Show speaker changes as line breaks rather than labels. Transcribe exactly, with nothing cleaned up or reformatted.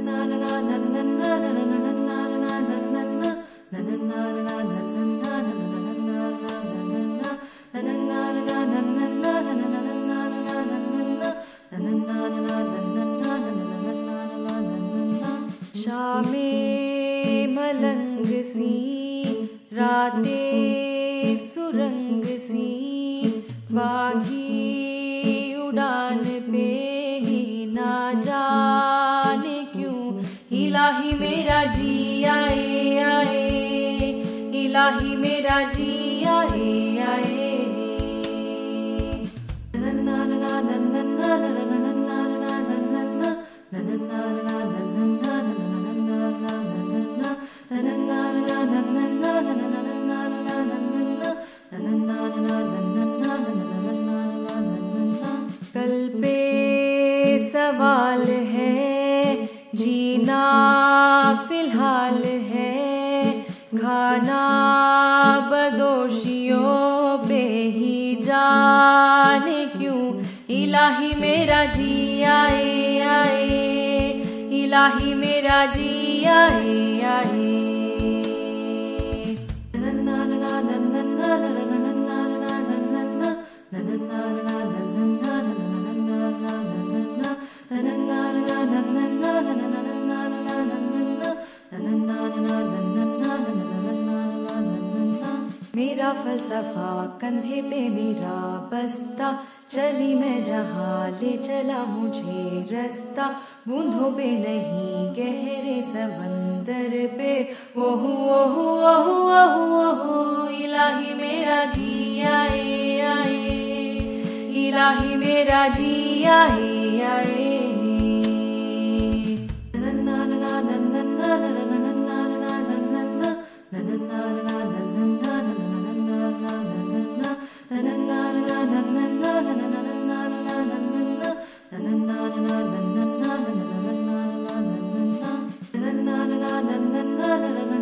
शामें मलंग सी, रातें सुरंग सी, बागी उड़ान पे ही ना जाने क्यों इलाही मेरा जी आए आए, इलाही मेरा जी आए आए कल पे सवाल है, जीना फिलहाल है, खाना बदोशियों पे ही जाने क्यों इलाही मेरा जी आए आए, इलाही मेरा जी आए आए। मेरा फलसफा कंधे पे मेरा बस्ता, चली मैं जहाँ ले चला मुझे रास्ता, बूंदों पे नहीं गहरे समंदर पे, ओहो ओहो ओहो ओहो ओहो इलाही मेरा जी आए आए, इलाही मेरा जी आए आए। Na na na na na na na na na na na na na na